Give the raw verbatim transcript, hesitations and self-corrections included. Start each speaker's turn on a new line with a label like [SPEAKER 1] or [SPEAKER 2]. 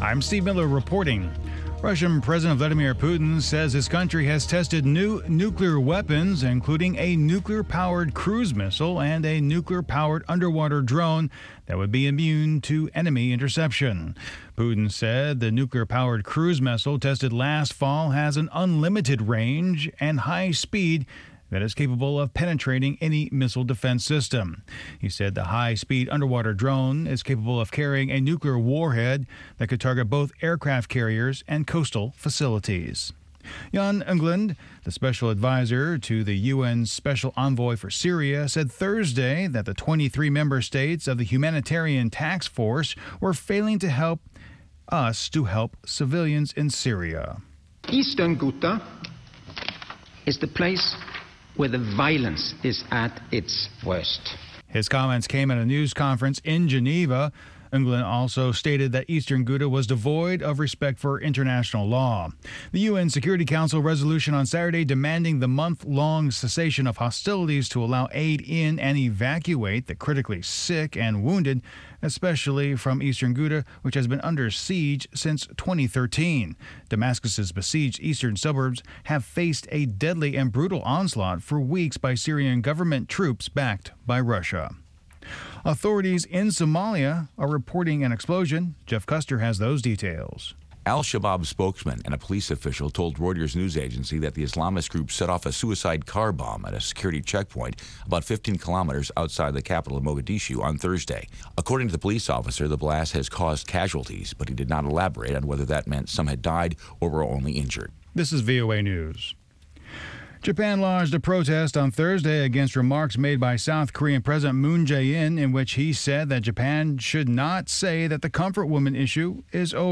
[SPEAKER 1] I'm Steve Miller reporting. Russian President Vladimir Putin says his country has tested new nuclear weapons, including a nuclear-powered cruise missile and a nuclear-powered underwater drone that would be immune to enemy interception. Putin said the nuclear-powered cruise missile tested last fall has an unlimited range and high speed that is capable of penetrating any missile defense system. He said the high-speed underwater drone is capable of carrying a nuclear warhead that could target both aircraft carriers and coastal facilities. Jan Egeland, the special advisor to the U N Special Envoy for Syria, said Thursday that the twenty-three member states of the Humanitarian Task Force were failing to help us to help civilians in Syria.
[SPEAKER 2] Eastern Ghouta is the place where the violence is at its worst.
[SPEAKER 1] His comments came at a news conference in Geneva. Egeland also stated that Eastern Ghouta was devoid of respect for international law. The U N Security Council resolution on Saturday demanding the month-long cessation of hostilities to allow aid in and evacuate the critically sick and wounded, especially from Eastern Ghouta, which has been under siege since twenty thirteen. Damascus's besieged eastern suburbs have faced a deadly and brutal onslaught for weeks by Syrian government troops backed by Russia. Authorities in Somalia are reporting an explosion. Jeff Custer has those details.
[SPEAKER 3] Al-Shabaab spokesman and a police official told Reuters news agency that the Islamist group set off a suicide car bomb at a security checkpoint about fifteen kilometers outside the capital of Mogadishu on Thursday. According to the police officer, the blast has caused casualties, but he did not elaborate on whether that meant some had died or were only injured.
[SPEAKER 1] This is V O A News. Japan lodged a protest on Thursday against remarks made by South Korean President Moon Jae-in in which he said that Japan should not say that the comfort woman issue is over.